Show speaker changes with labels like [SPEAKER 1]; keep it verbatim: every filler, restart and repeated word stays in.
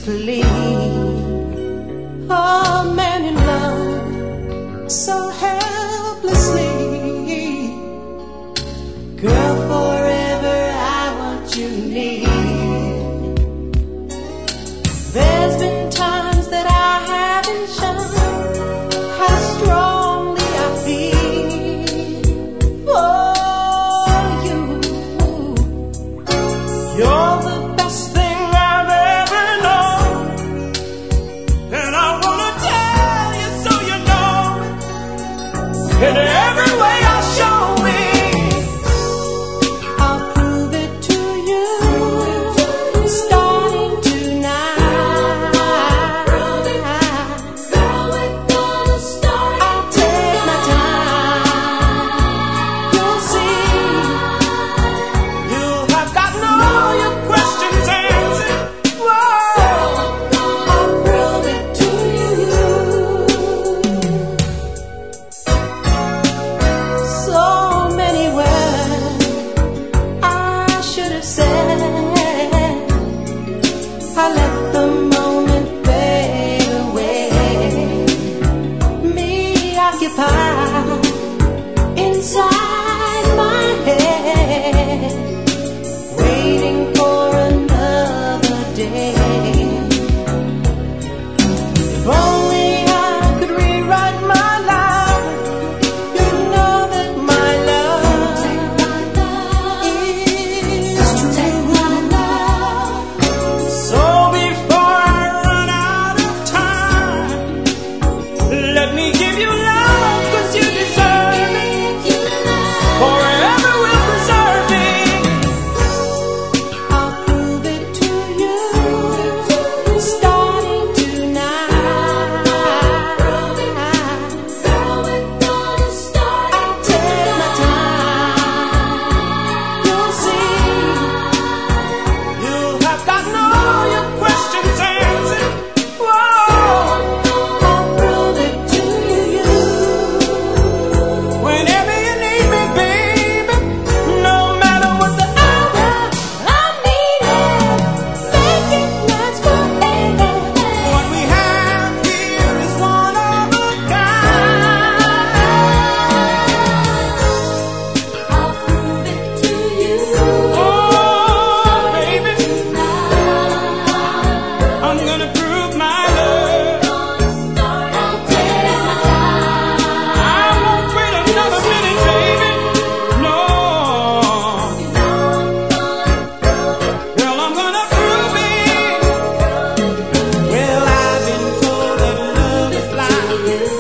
[SPEAKER 1] endlessly. A man in love so helplessly. Girl, forever I want you near. There's been times that I haven't shown how strongly I feel for you. You're the best thing I've ever known, and I wanna tell you so you know it. In every way I show it. I let the moment fade away, me occupied inside my head, waiting for another day. If only I could rewrite my life, you know that my love is true. So before I run out of time, let me give you love, 'cause you deserve it. Forever will preserve it. I'll prove it to you, starting tonight. Girl, we're gonna start. I'll take my time. You'll see. You have gotten all your questions answered. Whoa, I'll prove it to you. Whenever you need me, baby, no matter what the hour, I need it. Make it last forever. What we have here is one of a kind. I'll prove it to you. Oh, baby, I'm gonna prove my love. I'll take my time. I won't wait another minute, baby. No. Girl, I'm gonna prove it. Well, I've been told that love is blind.